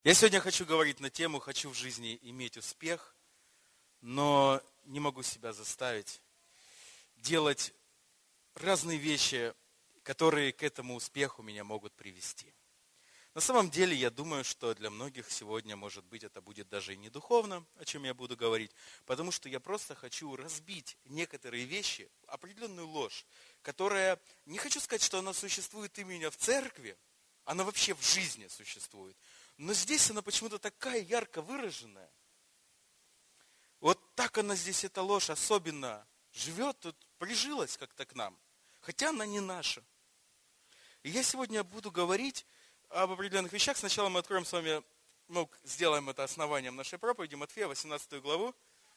Я сегодня хочу говорить на тему «Хочу в жизни иметь успех», но не могу себя заставить делать разные вещи, которые к этому успеху меня могут привести. На самом деле, я думаю, что для многих сегодня, может быть, это будет даже и не духовно, о чем я буду говорить, потому что я просто хочу разбить некоторые вещи, определенную ложь, которая, не хочу сказать, что она существует именно в церкви, она вообще в жизни существует. Но здесь она почему-то такая ярко выраженная. Вот так она здесь, эта ложь, особенно живет, тут прижилась как-то к нам. Хотя она не наша. И я сегодня буду говорить об определенных вещах. Сначала мы откроем с вами, сделаем это основанием нашей проповеди, Матфея, 18 главу.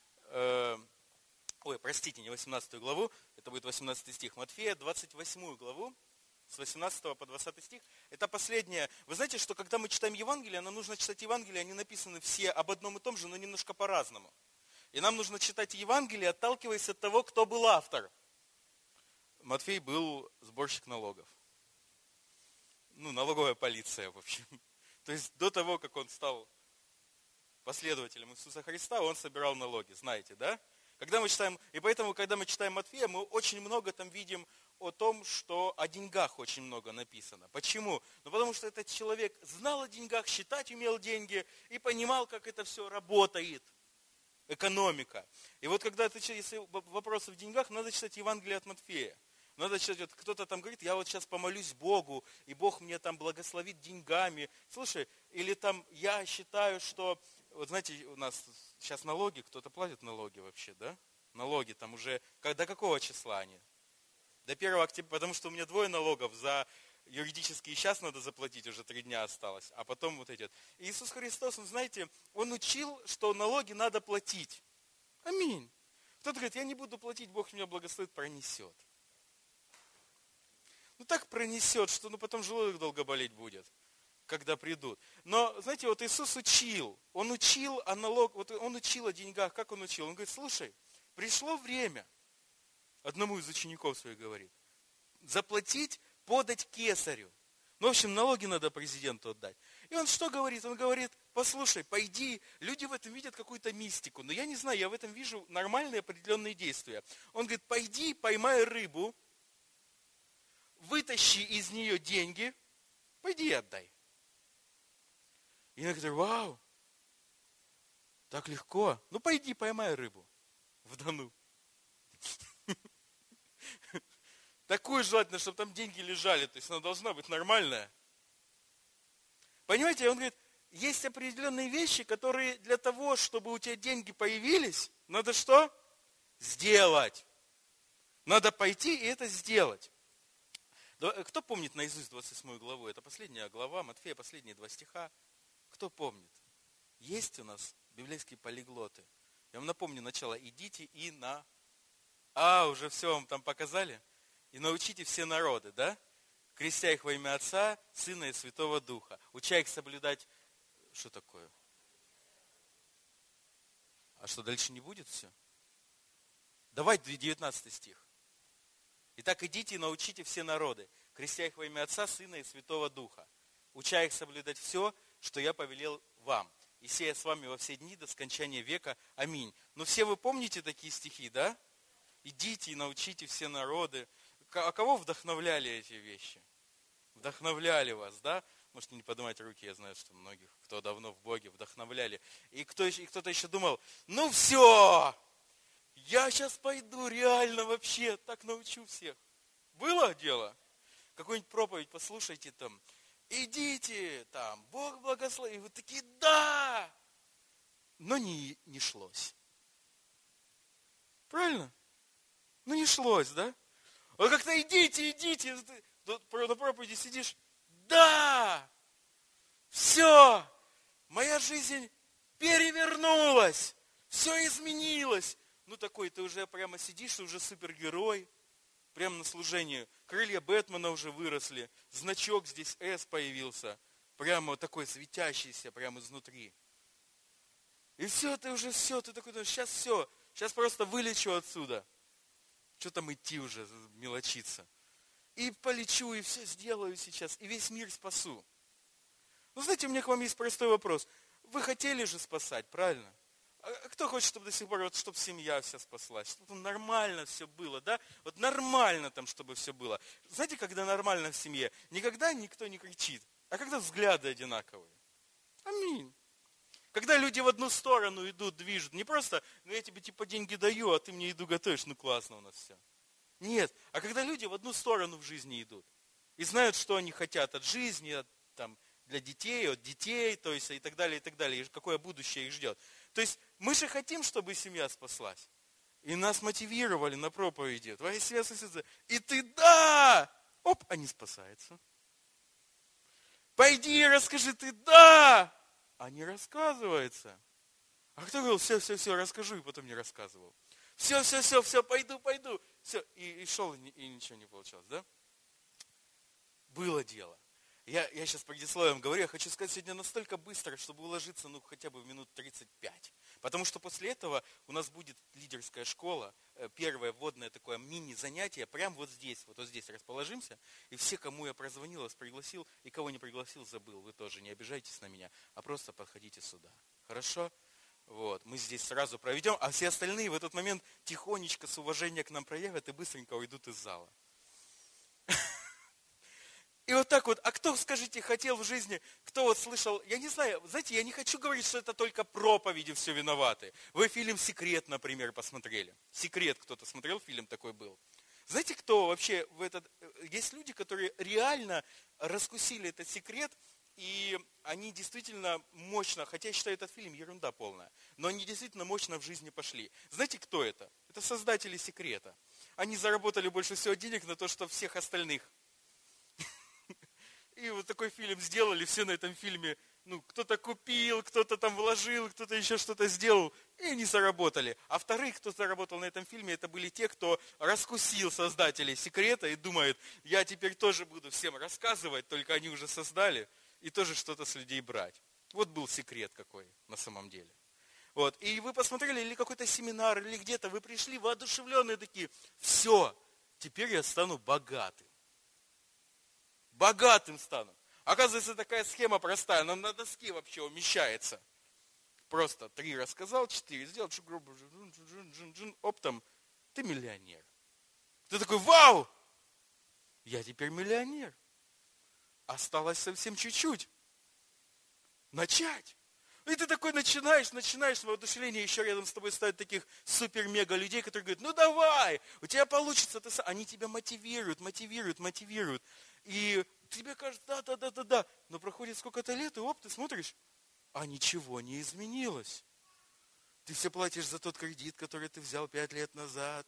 Не 18 главу, это будет 18 стих. Матфея, 28 главу. С 18 по 20 стих. Это последнее. Вы знаете, что когда мы читаем Евангелие, нам нужно читать Евангелие, они написаны все об одном и том же, но немножко по-разному. И нам нужно читать Евангелие, отталкиваясь от того, кто был автор. Матфей был сборщик налогов. Налоговая полиция, в общем. То есть до того, как он стал последователем Иисуса Христа, он собирал налоги, знаете, да? И поэтому, когда мы читаем Матфея, мы очень много там видим о том, что о деньгах очень много написано. Почему? Потому что этот человек знал о деньгах, считать умел деньги и понимал, как это все работает, экономика. И вот когда если вопросы в деньгах, надо читать Евангелие от Матфея. Надо читать, кто-то там говорит, я вот сейчас помолюсь Богу, и Бог мне там благословит деньгами. Слушай, или там я считаю, что, вот знаете, у нас сейчас налоги, кто-то платит налоги вообще, да? Налоги там уже, до какого числа они? До 1 октября, потому что у меня 2 налогов, за юридические сейчас надо заплатить, уже 3 дня осталось, а потом вот эти. И Иисус Христос, Он учил, что налоги надо платить. Аминь. Кто-то говорит, я не буду платить, Бог меня благословит, пронесет. Так пронесет, что потом желудок долго болеть будет, когда придут. Но, знаете, вот Иисус учил, Он учил о Он учил о деньгах. Как Он учил? Он говорит, слушай, пришло время, одному из учеников своих говорит, заплатить, подать кесарю. В общем, налоги надо президенту отдать. И он что говорит? Он говорит, послушай, пойди, люди в этом видят какую-то мистику, но я не знаю, я в этом вижу нормальные определенные действия. Он говорит, пойди, поймай рыбу, вытащи из нее деньги, пойди и отдай. И я говорю, вау, так легко. Пойди, поймай рыбу в Дону. Такую желательно, чтобы там деньги лежали, то есть она должна быть нормальная. Понимаете, он говорит, есть определенные вещи, которые для того, чтобы у тебя деньги появились, надо что? Сделать. Надо пойти и это сделать. Кто помнит наизусть 28 главу? Это последняя глава, Матфея, последние 2 стиха. Кто помнит? Есть у нас библейские полиглоты. Я вам напомню начало. Идите и уже все вам там показали? И научите все народы, да? Крестя их во имя Отца, Сына и Святого Духа. Уча их соблюдать... Что такое? А что, дальше не будет все? Давай 19 стих. Итак, идите и научите все народы, крестя их во имя Отца, Сына и Святого Духа, уча их соблюдать все, что я повелел вам, и сея с вами во все дни до скончания века. Аминь. Все вы помните такие стихи, да? Идите и научите все народы. А кого вдохновляли эти вещи? Вдохновляли вас, да? Можете не поднимать руки, я знаю, что многих, кто давно в Боге, вдохновляли. И кто-то еще думал, все! Я сейчас пойду, реально вообще, так научу всех. Было дело? Какую-нибудь проповедь послушайте там. Идите, там, Бог благословит. И вы такие, да! Но не шлось. Правильно? Не шлось, да? Вот как-то идите. На проповеди сидишь. Да! Все! Моя жизнь перевернулась. Все изменилось. Такой, ты уже прямо сидишь, ты уже супергерой. Прямо на служении. Крылья Бэтмена уже выросли. Значок здесь S появился. Прямо вот такой светящийся, прямо изнутри. И все, ты такой, сейчас все. Сейчас просто вылечу отсюда. Что там идти уже, мелочиться. И полечу, и все сделаю сейчас. И весь мир спасу. Ну, знаете, у меня к вам есть простой вопрос. Вы хотели же спасать, правильно? А кто хочет, чтобы до сих пор, вот, чтобы семья вся спаслась, чтобы нормально все было, да? Вот нормально там, чтобы все было. Знаете, когда нормально в семье? Никогда никто не кричит, а когда взгляды одинаковые. Аминь. Когда люди в одну сторону идут, движут, не просто, ну я тебе типа деньги даю, а ты мне еду готовишь, ну классно у нас все. Нет, а когда люди в одну сторону в жизни идут и знают, что они хотят от жизни, там, для детей, от детей, то есть и так далее, и какое будущее их ждет. То есть мы же хотим, чтобы семья спаслась. И нас мотивировали на проповеди. Твоя семья спасется. И ты да! Оп, они спасаются. Пойди и расскажи, ты да! А не рассказывается. А кто говорил, все, расскажу, и потом не рассказывал. Все, пойду. Все, и шел, и ничего не получалось, да? Было дело. Я сейчас предисловием говорю, я хочу сказать сегодня настолько быстро, чтобы уложиться, ну, хотя бы в минут 35. Потому что после этого у нас будет лидерская школа, первое вводное такое мини-занятие, прямо вот здесь расположимся. И все, кому я прозвонил, вас пригласил, и кого не пригласил, забыл. Вы тоже не обижайтесь на меня, а просто подходите сюда. Хорошо? Вот, мы здесь сразу проведем, а все остальные в этот момент тихонечко с уважением к нам проявят и быстренько уйдут из зала. И вот так вот, а кто, скажите, хотел в жизни, кто вот слышал, я не знаю, знаете, я не хочу говорить, что это только проповеди все виноваты. Вы фильм «Секрет», например, посмотрели. «Секрет» кто-то смотрел, фильм такой был. Знаете, кто вообще есть люди, которые реально раскусили этот секрет, и они действительно мощно, хотя я считаю этот фильм ерунда полная, но они действительно мощно в жизни пошли. Знаете, кто это? Это создатели «Секрета». Они заработали больше всего денег на то, что всех остальных. И вот такой фильм сделали, все на этом фильме, ну, кто-то купил, кто-то там вложил, кто-то еще что-то сделал, и они заработали. А вторых, кто заработал на этом фильме, это были те, кто раскусил создателей «Секрета» и думает, я теперь тоже буду всем рассказывать, только они уже создали, и тоже что-то с людей брать. Вот был секрет какой на самом деле. Вот. И вы посмотрели, или какой-то семинар, или где-то, вы пришли воодушевленные такие, все, теперь я стану богатым. Богатым стану. Оказывается, такая схема простая, она на доске вообще умещается. Просто 3 рассказал, 4 сделал, оптом, ты миллионер. Ты такой, вау, я теперь миллионер. Осталось совсем чуть-чуть. Начать. И ты такой начинаешь воодушевление, еще рядом с тобой ставят таких супер-мега людей, которые говорят, ну давай, у тебя получится. Они тебя мотивируют. И тебе кажется, да. Но проходит сколько-то лет, и ты смотришь, а ничего не изменилось. Ты все платишь за тот кредит, который ты взял 5 лет назад.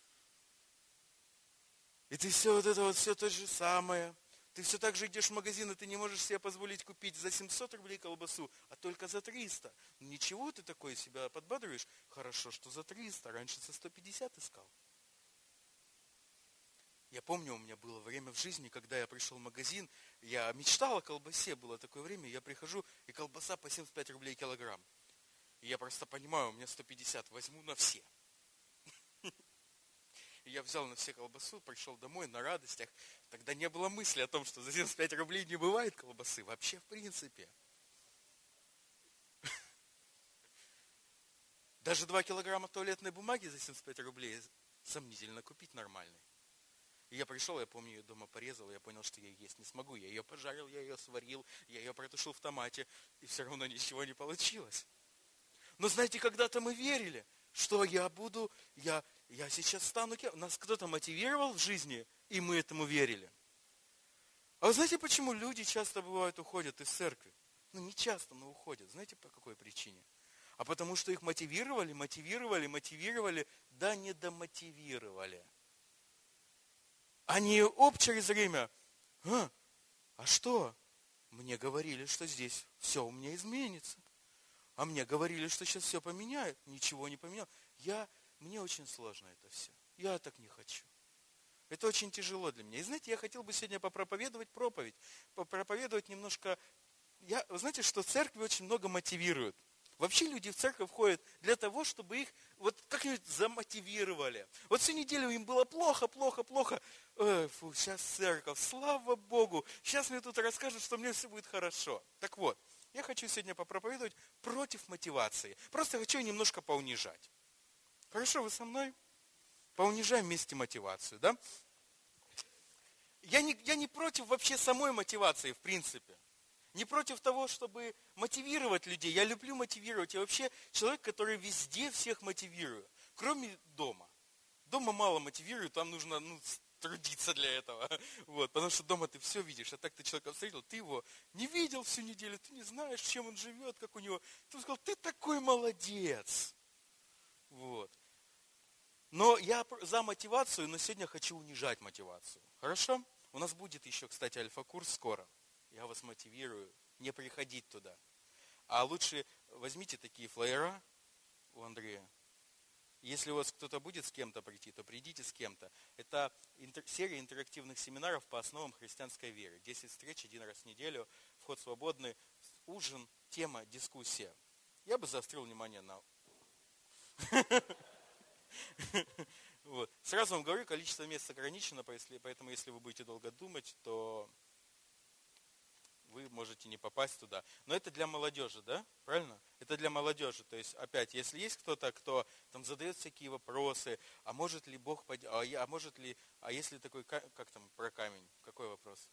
И ты все все то же самое. Ты все так же идешь в магазин, и ты не можешь себе позволить купить за 700 рублей колбасу, а только за 300. Ничего, ты такой себя подбадриваешь. Хорошо, что за 300, раньше за 150 искал. Я помню, у меня было время в жизни, когда я пришел в магазин, я мечтал о колбасе, было такое время, я прихожу, и колбаса по 75 рублей килограмм. И я просто понимаю, у меня 150, возьму на все. И я взял на все колбасу, пришел домой на радостях. Тогда не было мысли о том, что за 75 рублей не бывает колбасы. Вообще, в принципе. Даже 2 килограмма туалетной бумаги за 75 рублей сомнительно купить нормальной. И я пришел, я помню, ее дома порезал, я понял, что я есть не смогу. Я ее пожарил, я ее сварил, я ее протушил в томате, и все равно ничего не получилось. Но знаете, когда-то мы верили, что я сейчас стану кем? Нас кто-то мотивировал в жизни, и мы этому верили. А вы знаете, почему люди часто бывают уходят из церкви? Ну, не часто, но уходят. Знаете, по какой причине? А потому что их мотивировали, да не домотивировали. Они через время, а что? Мне говорили, что здесь все у меня изменится. А мне говорили, что сейчас все поменяют. Ничего не поменялось. Мне очень сложно это все. Я так не хочу. Это очень тяжело для меня. И знаете, я хотел бы сегодня попроповедовать проповедь. Попроповедовать немножко. Вы знаете, что церкви очень много мотивируют. Вообще люди в церковь ходят для того, чтобы их вот как-нибудь замотивировали. Вот всю неделю им было плохо. Сейчас церковь, слава Богу. Сейчас мне тут расскажут, что мне все будет хорошо. Так вот, я хочу сегодня попроповедовать против мотивации. Просто хочу немножко поунижать. Хорошо, вы со мной? Поунижаем вместе мотивацию, да? Я не против вообще самой мотивации, в принципе. Не против того, чтобы мотивировать людей. Я люблю мотивировать. Я вообще человек, который везде всех мотивирую. Кроме дома. Дома мало мотивирую, там нужно трудиться для этого. Вот, потому что дома ты все видишь. А так ты человека встретил, ты его не видел всю неделю, ты не знаешь, чем он живет, как у него. Ты сказал, ты такой молодец. Вот. Но я за мотивацию, но сегодня хочу унижать мотивацию. Хорошо? У нас будет еще, кстати, альфа-курс скоро. Я вас мотивирую не приходить туда. А лучше возьмите такие флаера у Андрея. Если у вас кто-то будет с кем-то прийти, то придите с кем-то. Это серия интерактивных семинаров по основам христианской веры. 10 встреч, 1 раз в неделю, вход свободный, ужин, тема, дискуссия. Я бы заострил внимание на... Вот. Сразу вам говорю, количество мест ограничено, поэтому если вы будете долго думать, то вы можете не попасть туда. Но это для молодежи, да? Правильно? Это для молодежи. То есть, опять, если есть кто-то, кто там задает всякие вопросы, а может ли Бог, а если такой, как там про камень? Какой вопрос?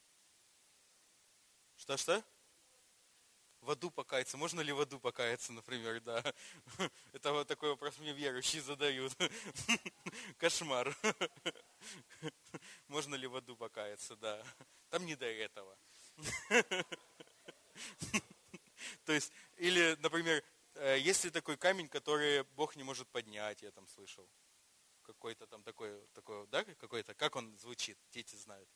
Что? В аду покаяться. Можно ли в аду покаяться, например, да? Это вот такой вопрос мне верующие задают. Кошмар. Можно ли в аду покаяться, да. Там не до этого. То есть, или, например, есть ли такой камень, который Бог не может поднять, я там слышал. Какой-то там такой, да, какой-то, как он звучит, дети знают.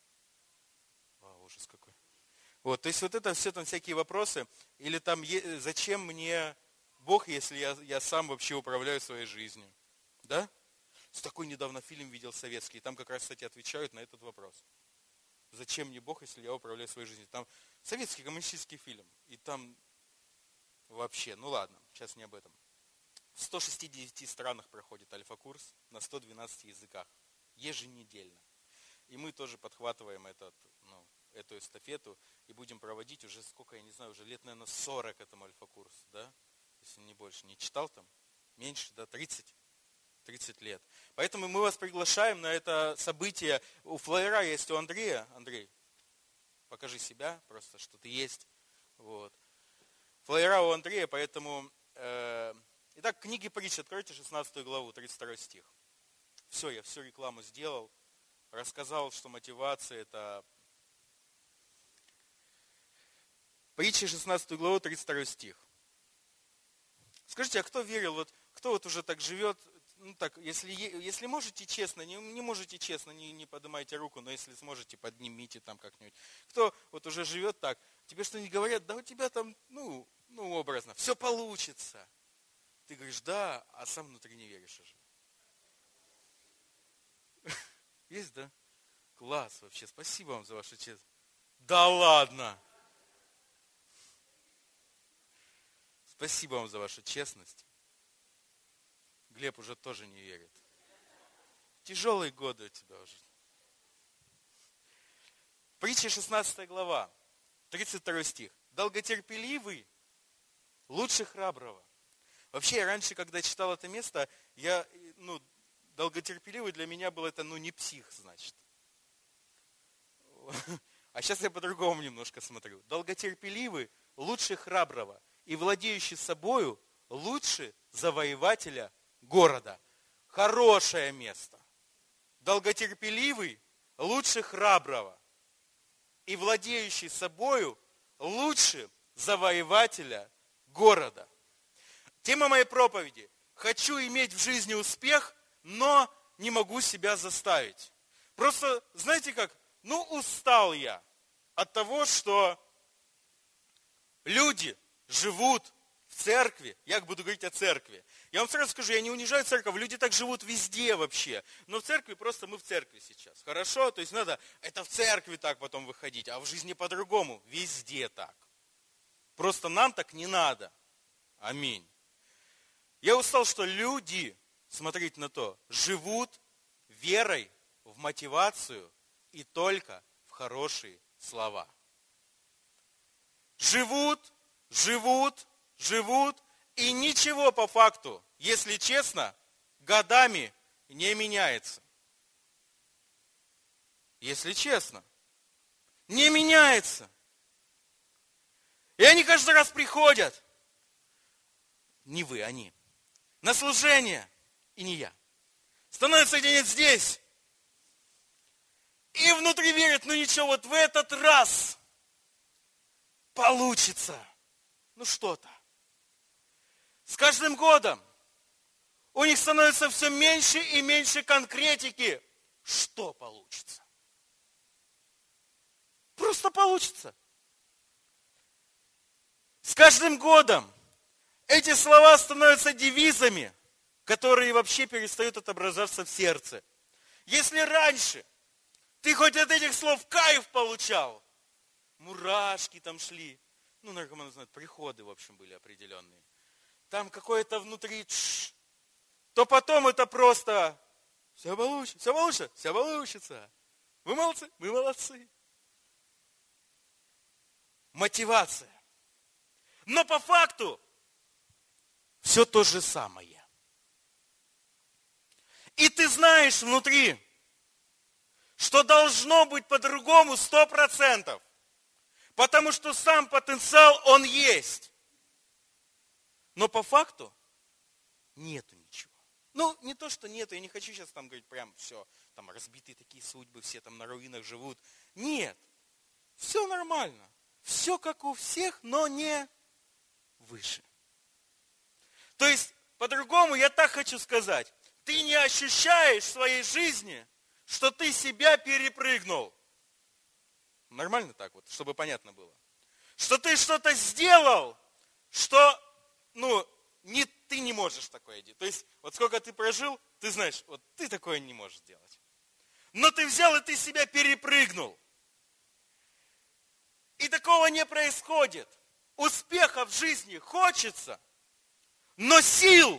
Ужас какой. Вот, то есть вот это все там всякие вопросы, или там зачем мне Бог, если я сам вообще управляю своей жизнью, да? Такой недавно фильм видел советский, там как раз, кстати, отвечают на этот вопрос. Зачем мне Бог, если я управляю своей жизнью? Там советский коммунистический фильм, и там вообще, ну ладно, сейчас не об этом. В 169 странах проходит альфа-курс на 112 языках, еженедельно. И мы тоже подхватываем эту эстафету и будем проводить уже сколько, я не знаю, уже лет, наверное, 40 этому альфа-курсу, да? Если не больше, не читал там? Меньше, да, 30 лет. Поэтому мы вас приглашаем на это событие. У флаера есть у Андрея. Андрей, покажи себя, просто, что ты есть. Вот. Флаера у Андрея, поэтому... Итак, книги притч, откройте 16 главу, 32 стих. Все, я всю рекламу сделал. Рассказал, что мотивация это... Притчи 16 главу, 32 стих. Скажите, а кто верил, кто уже так живет, если можете честно, не можете честно, не поднимайте руку, но если сможете, поднимите там как-нибудь. Кто вот уже живет так, тебе что-нибудь говорят, да у тебя там, образно, все получится. Ты говоришь, да, а сам внутри не веришь уже. Есть, да? Класс вообще, спасибо вам за вашу честность. Да ладно! Спасибо вам за вашу честность. Глеб уже тоже не верит. Тяжелые годы у тебя уже. Притча 16 глава, 32 стих. Долготерпеливый лучше храброго. Вообще, я раньше, когда читал это место, долготерпеливый для меня был это, не псих, значит. А сейчас я по-другому немножко смотрю. Долготерпеливый лучше храброго. И владеющий собою лучше завоевателя города. Хорошее место. Долготерпеливый лучше храброго. И владеющий собою лучше завоевателя города. Тема моей проповеди. Хочу иметь в жизни успех, но не могу себя заставить. Просто, знаете как, устал я от того, что люди живут в церкви. Я буду говорить о церкви. Я вам сразу скажу, я не унижаю церковь, люди так живут везде вообще. Но в церкви просто мы в церкви сейчас. Хорошо? То есть надо это в церкви так потом выходить, а в жизни по-другому. Везде так. Просто нам так не надо. Аминь. Я устал, что люди, смотрите на то, живут верой в мотивацию и только в хорошие слова. Живут, и ничего по факту, если честно, годами не меняется. Если честно, не меняется. И они каждый раз приходят, не вы, они, на служение, и не я. Становятся где-нибудь здесь, и внутри верят, ну ничего, вот в этот раз получится. Ну что-то. С каждым годом у них становится все меньше и меньше конкретики. Что получится? Просто получится. С каждым годом эти слова становятся девизами, которые вообще перестают отображаться в сердце. Если раньше ты хоть от этих слов кайф получал, мурашки там шли, ну, наркоманы знают, приходы, в общем, были определенные, там какое-то внутри, то потом это просто все получится. Вы молодцы, мы молодцы. Мотивация. Но по факту все то же самое. И ты знаешь внутри, что должно быть по-другому 100%. Потому что сам потенциал, он есть. Но по факту нету ничего. Ну, не то, что нету, я не хочу сейчас там говорить, прям все, там разбитые такие судьбы, все там на руинах живут. Нет, все нормально. Все как у всех, но не выше. То есть, по-другому я так хочу сказать, ты не ощущаешь в своей жизни, что ты себя перепрыгнул. Нормально так вот, чтобы понятно было. Что ты что-то сделал, что, ты не можешь такое делать. То есть, вот сколько ты прожил, ты знаешь, вот ты такое не можешь делать. Но ты взял и ты себя перепрыгнул. И такого не происходит. Успеха в жизни хочется, но сил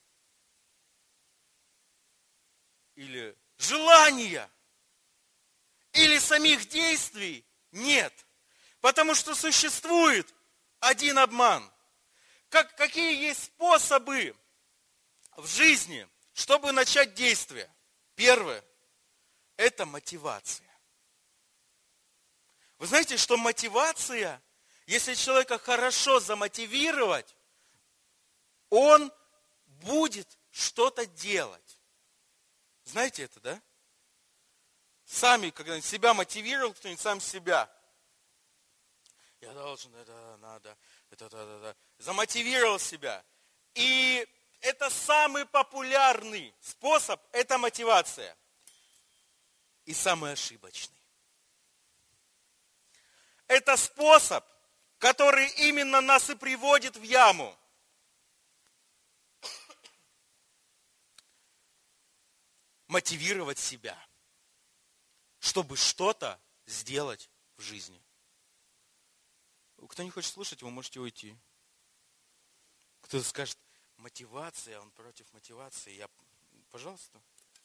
или желания, или самих действий нет. Потому что существует один обман. Какие есть способы в жизни, чтобы начать действие? Первое – это мотивация. Вы знаете, что мотивация, если человека хорошо замотивировать, он будет что-то делать. Знаете это, да? Сами, когда себя мотивировал, кто-нибудь сам себя. Я должен, это надо, это. Замотивировал себя. И это самый популярный способ, это мотивация. И самый ошибочный. Это способ, который именно нас и приводит в яму. Мотивировать себя, чтобы что-то сделать в жизни. Кто не хочет слушать, вы можете уйти. Кто-то скажет, мотивация, он против мотивации. Пожалуйста.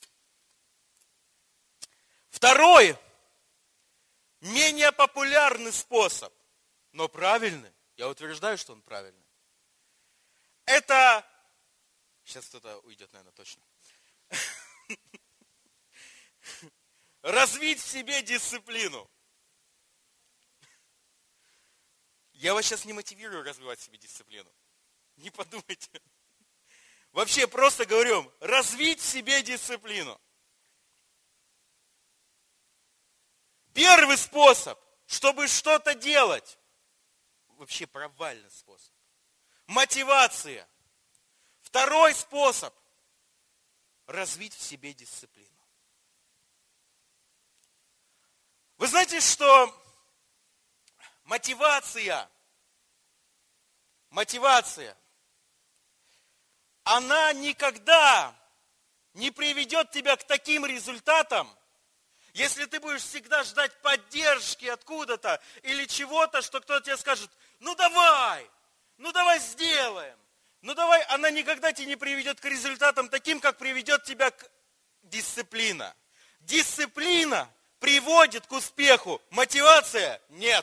Второй, менее популярный способ, но правильный. Я утверждаю, что он правильный. Это, сейчас кто-то уйдет, наверное, точно. Развить в себе дисциплину. Я вас сейчас не мотивирую развивать в себе дисциплину. Не подумайте. Вообще просто говорю, развить в себе дисциплину. Первый способ, чтобы что-то делать, вообще провальный способ. Мотивация. Второй способ, развить в себе дисциплину. Вы знаете, что мотивация, она никогда не приведет тебя к таким результатам, если ты будешь всегда ждать поддержки откуда-то или чего-то, что кто-то тебе скажет, ну давай сделаем, Ну давай, она никогда тебя не приведет к результатам таким, как приведет тебя к дисциплина. Дисциплина приводит к успеху. Мотивация – нет.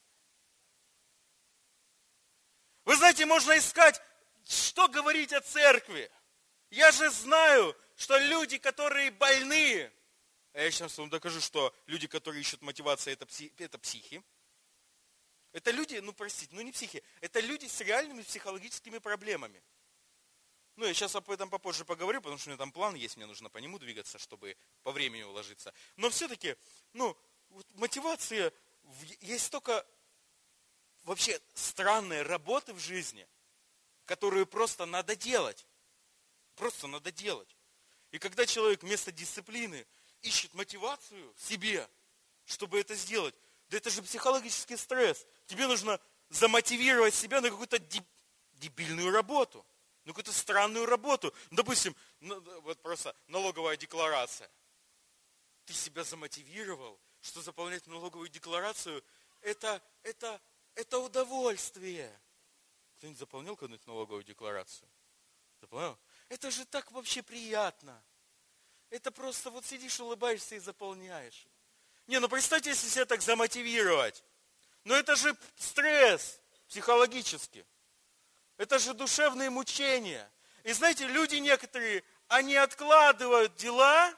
Вы знаете, можно искать, что говорить о церкви. Я же знаю, что люди, которые больные, а я сейчас вам докажу, что люди, которые ищут мотивацию, это психи. Это люди, не психи, это люди с реальными психологическими проблемами. Я сейчас об этом попозже поговорю, потому что у меня там план есть, мне нужно по нему двигаться, чтобы по времени уложиться. Но все-таки, мотивация, есть столько вообще странные работы в жизни, которую просто надо делать. Просто надо делать. И когда человек вместо дисциплины ищет мотивацию в себе, чтобы это сделать, да это же психологический стресс. Тебе нужно замотивировать себя на какую-то дебильную работу, на какую-то странную работу. Допустим, вот просто налоговая декларация. Ты себя замотивировал, что заполнять налоговую декларацию это удовольствие. Кто-нибудь заполнял когда-нибудь налоговую декларацию? Заполнял? Это же так вообще приятно. Это просто вот сидишь, улыбаешься и заполняешь. Представьте, если себя так замотивировать. Это же стресс психологический. Это же душевные мучения. И знаете, люди некоторые, они откладывают дела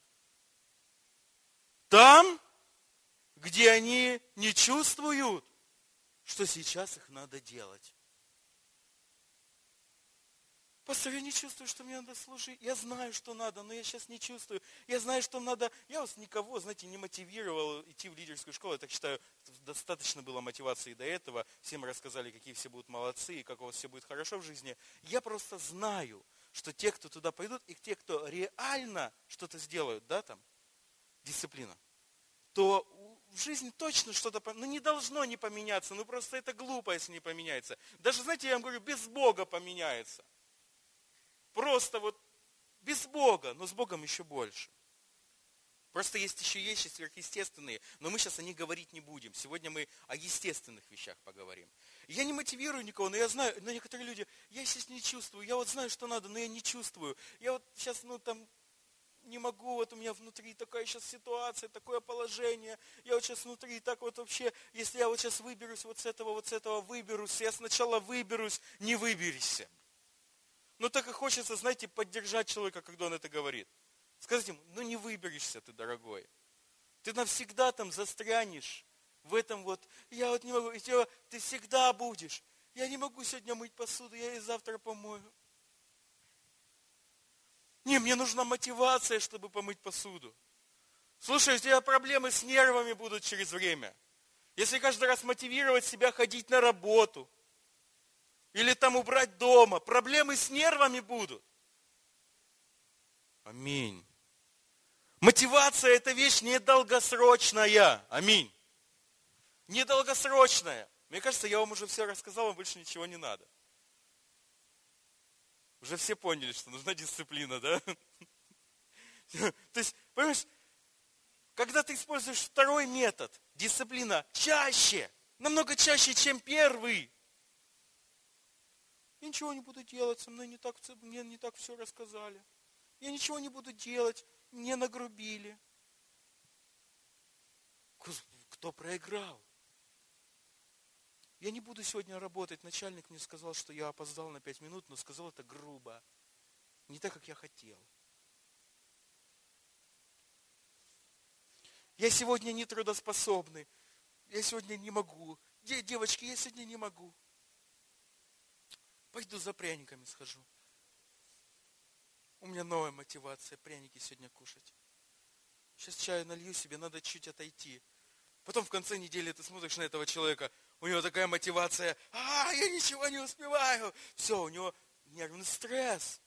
там, где они не чувствуют, что сейчас их надо делать. Пастор, я не чувствую, что мне надо служить. Я знаю, что надо, но я сейчас не чувствую. Я знаю, что надо. Я вас никого, не мотивировал идти в лидерскую школу. Я так считаю, достаточно было мотивации до этого. Всем рассказали, какие все будут молодцы и как у вас все будет хорошо в жизни. Я просто знаю, что те, кто туда пойдут, и те, кто реально что-то сделают, дисциплина, то в жизни точно что-то, не должно не поменяться. Просто это глупо, если не поменяется. Даже, я вам говорю, без Бога поменяется. Просто без Бога, но с Богом еще больше. Просто есть еще вещи сверхъестественные, но мы сейчас о них говорить не будем. Сегодня мы о естественных вещах поговорим. Я не мотивирую никого, но я знаю, но некоторые люди, я сейчас не чувствую, я знаю, что надо, но я не чувствую. Я сейчас, не могу, у меня внутри такая сейчас ситуация, такое положение. Я сейчас внутри так вообще, если я сейчас выберусь с этого выберусь, я сначала выберусь, не выберешься. Так и хочется, поддержать человека, когда он это говорит. Сказать ему, не выберешься ты, дорогой. Ты навсегда там застрянешь в этом я не могу, и ты всегда будешь. Я не могу сегодня мыть посуду, я и завтра помою. Мне нужна мотивация, чтобы помыть посуду. Слушай, у тебя проблемы с нервами будут через время. Если каждый раз мотивировать себя ходить на работу, или убрать дома. Проблемы с нервами будут. Аминь. Мотивация – это вещь недолгосрочная. Аминь. Недолгосрочная. Мне кажется, я вам уже все рассказал, вам больше ничего не надо. Уже все поняли, что нужна дисциплина, да? То есть, понимаешь, когда ты используешь второй метод, дисциплина чаще, намного чаще, чем первый, я ничего не буду делать, мне не так все рассказали. Я ничего не буду делать, мне нагрубили. Кто проиграл? Я не буду сегодня работать. Начальник мне сказал, что я опоздал на 5 минут, но сказал это грубо. Не так, как я хотел. Я сегодня не трудоспособный. Я сегодня не могу. Девочки, я сегодня не могу. Пойду за пряниками схожу. У меня новая мотивация, пряники сегодня кушать. Сейчас чаю налью себе, надо чуть отойти. Потом в конце недели ты смотришь на этого человека, у него такая мотивация, я ничего не успеваю. Все, у него нервный стресс.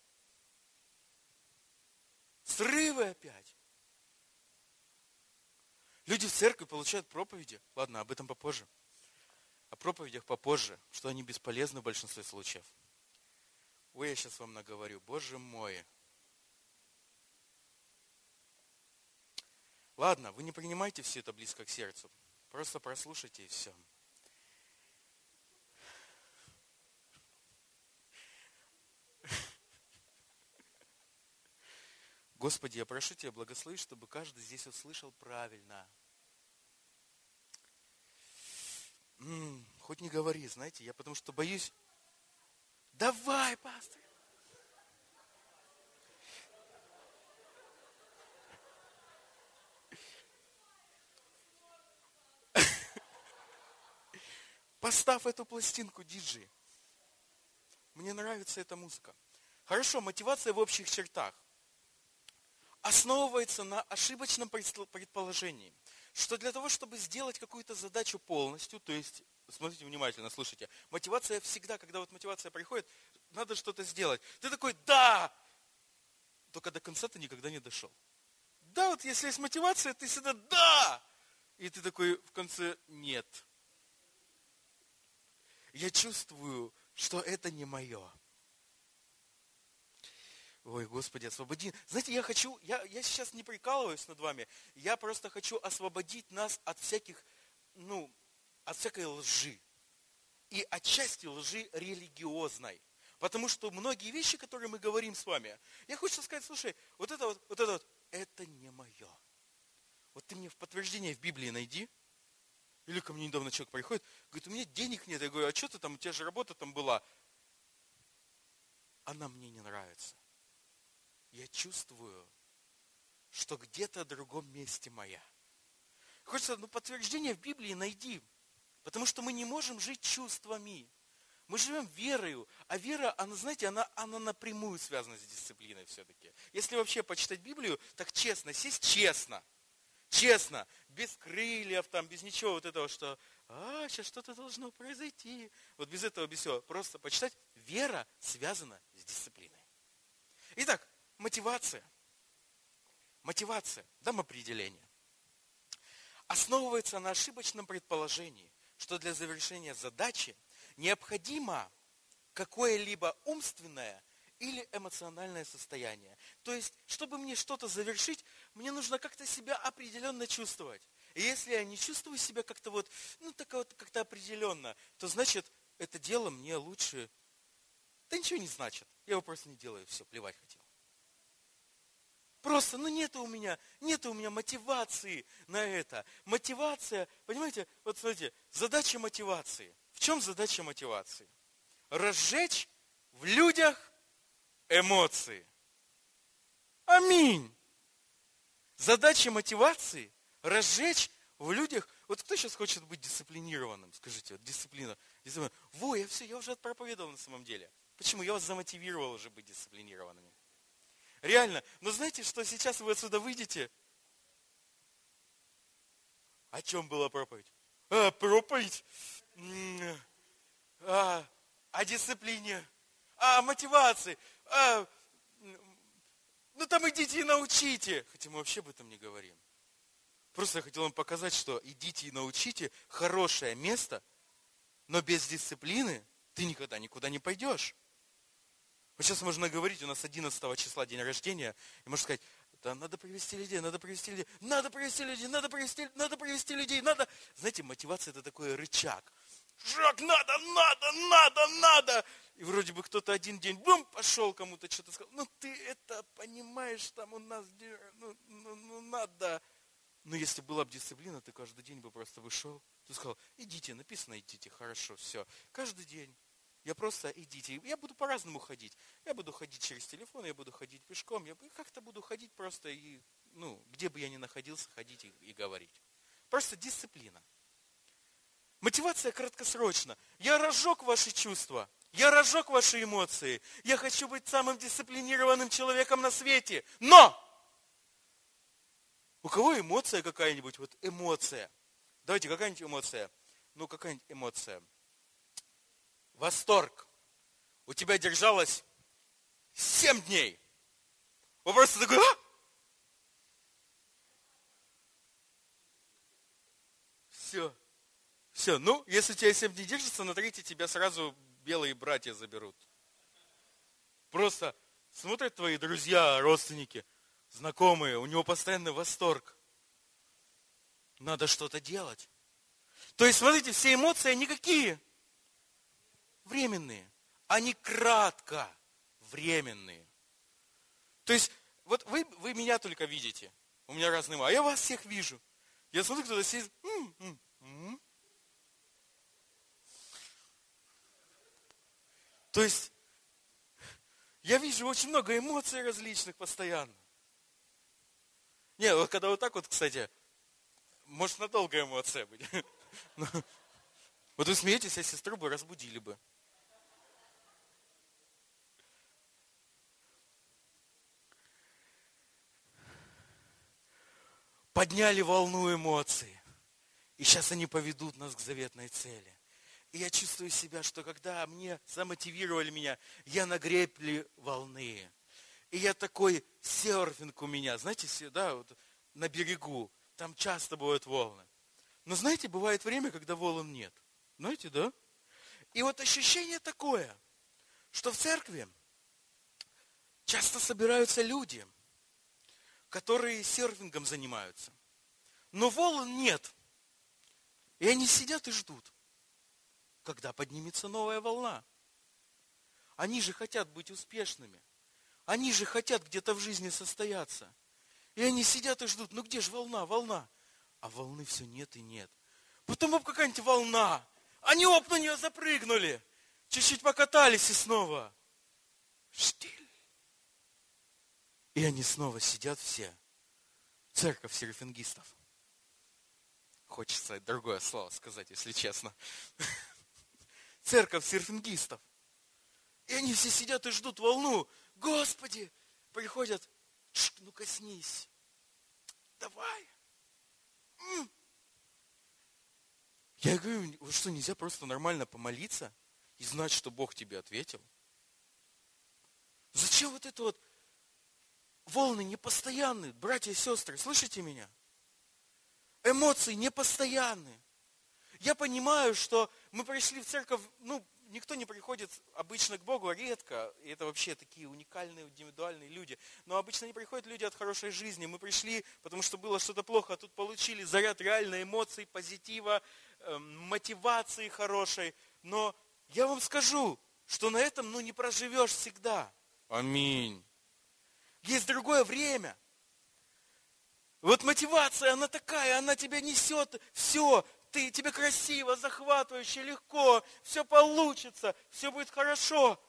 Срывы опять. Люди в церкви получают проповеди. Ладно, об этом попозже. О проповедях попозже, что они бесполезны в большинстве случаев. Ой, я сейчас вам наговорю, Боже мой. Ладно, вы не принимайте все это близко к сердцу. Просто прослушайте и все. Господи, я прошу Тебя, благослови, чтобы каждый здесь услышал правильно. Хоть не говори, знаете, я потому что боюсь. Давай, пастор. Поставь эту пластинку, диджей. Мне нравится эта музыка. Хорошо, мотивация в общих чертах основывается на ошибочном предположении, что для того, чтобы сделать какую-то задачу полностью, то есть, смотрите внимательно, слушайте, мотивация всегда, когда вот мотивация приходит, надо что-то сделать. Ты такой, да! Только до конца ты никогда не дошел. Да, вот если есть мотивация, ты всегда, да! И ты такой в конце, нет. Я чувствую, что это не мое. Ой, Господи, освободи. Знаете, я сейчас не прикалываюсь над вами, я просто хочу освободить нас от всяких, от всякой лжи. И отчасти лжи религиозной. Потому что многие вещи, которые мы говорим с вами, я хочу сказать, слушай, это не мое. Вот ты мне в подтверждение в Библии найди. Или ко мне недавно человек приходит, говорит, у меня денег нет. Я говорю, а что ты там, у тебя же работа там была. Она мне не нравится. Я чувствую, что где-то в другом месте моя. Хочется, подтверждение в Библии найди. Потому что мы не можем жить чувствами. Мы живем верою. А вера, она, знаете, она напрямую связана с дисциплиной все-таки. Если вообще почитать Библию, так честно, сесть честно. Честно, без крыльев, там, без ничего вот этого, что сейчас что-то должно произойти. Вот без этого, без всего. Просто почитать. Вера связана с дисциплиной. Итак, мотивация. Мотивация, дам определение. Основывается на ошибочном предположении, что для завершения задачи необходимо какое-либо умственное или эмоциональное состояние. То есть, чтобы мне что-то завершить, мне нужно как-то себя определенно чувствовать. И если я не чувствую себя как-то как-то определенно, то значит, это дело мне лучше, да ничего не значит. Я его просто не делаю, все, плевать хотел. Просто, нет у меня мотивации на это. Мотивация, понимаете, вот смотрите, задача мотивации. В чем задача мотивации? Разжечь в людях эмоции. Аминь. Задача мотивации – разжечь в людях. Вот кто сейчас хочет быть дисциплинированным? Скажите, вот дисциплина. Я уже отпроповедовал на самом деле. Почему? Я вас замотивировал уже быть дисциплинированными. Реально. Но знаете, что сейчас вы отсюда выйдете? О чем была проповедь? Проповедь о дисциплине, о мотивации. Там идите и научите. Хотя мы вообще об этом не говорим. Просто я хотел вам показать, что идите и научите хорошее место, но без дисциплины ты никогда никуда не пойдешь. Вот сейчас можно говорить, у нас 11 числа день рождения, и можно сказать, да, надо привести людей. Знаете, мотивация это такой рычаг. Шаг, надо. И вроде бы кто-то один день, пошел кому-то что-то сказал. Ты это понимаешь, там у нас, надо. Но если была бы дисциплина, ты каждый день бы просто вышел. Ты сказал, идите, написано идите, хорошо, все. Каждый день. Я просто идите. Я буду по-разному ходить. Я буду ходить через телефон, я буду ходить пешком. Я как-то буду ходить просто и, где бы я ни находился, ходить и говорить. Просто дисциплина. Мотивация краткосрочна. Я разжег ваши чувства. Я разжег ваши эмоции. Я хочу быть самым дисциплинированным человеком на свете. Но! У кого эмоция какая-нибудь? Вот эмоция. Давайте, какая-нибудь эмоция. Какая-нибудь эмоция. Восторг. У тебя держалось 7 дней. Вы просто такой, Все. Если у тебя 7 дней держится, на 3 тебя сразу белые братья заберут. Просто смотрят твои друзья, родственники, знакомые, у него постоянный восторг. Надо что-то делать. То есть, смотрите, все эмоции, они какие? Временные. Они кратко временные. То есть, вот вы меня только видите. У меня разные, а я вас всех вижу. Я смотрю, кто-то сидит. То есть, я вижу очень много эмоций различных постоянно. Не, вот когда вот так вот, кстати, может надолго эмоция быть. Вот вы смеетесь, а сестру бы разбудили бы. Подняли волну эмоций. И сейчас они поведут нас к заветной цели. И я чувствую себя, что когда мне замотивировали меня, я на гребле волны. И я такой, серфинг у меня, знаете, да, вот на берегу. Там часто бывают волны. Но знаете, бывает время, когда волн нет. Знаете, да? И вот ощущение такое, что в церкви часто собираются люди, которые серфингом занимаются. Но волн нет. И они сидят и ждут, когда поднимется новая волна. Они же хотят быть успешными. Они же хотят где-то в жизни состояться. И они сидят и ждут, ну где же волна, волна? А волны все нет и нет. Потом какая-нибудь волна. Они на нее запрыгнули. Чуть-чуть покатались и снова. Штиль. И они снова сидят все. Церковь серфингистов. Хочется другое слово сказать, если честно. Церковь серфингистов. И они все сидят и ждут волну. Господи! Приходят. Ну коснись. Давай. Я говорю, вот что, нельзя просто нормально помолиться и знать, что Бог тебе ответил? Зачем вот это вот волны непостоянные, братья и сестры, слышите меня? Эмоции непостоянные. Я понимаю, что мы пришли в церковь, никто не приходит обычно к Богу, редко. И это вообще такие уникальные, индивидуальные люди. Но обычно не приходят люди от хорошей жизни. Мы пришли, потому что было что-то плохо, а тут получили заряд реальной эмоций, позитива, мотивации хорошей. Но я вам скажу, что на этом, не проживешь всегда. Аминь. Есть другое время. Вот мотивация, она такая, она тебя несет, все, тебе красиво, захватывающе, легко, все получится, все будет хорошо.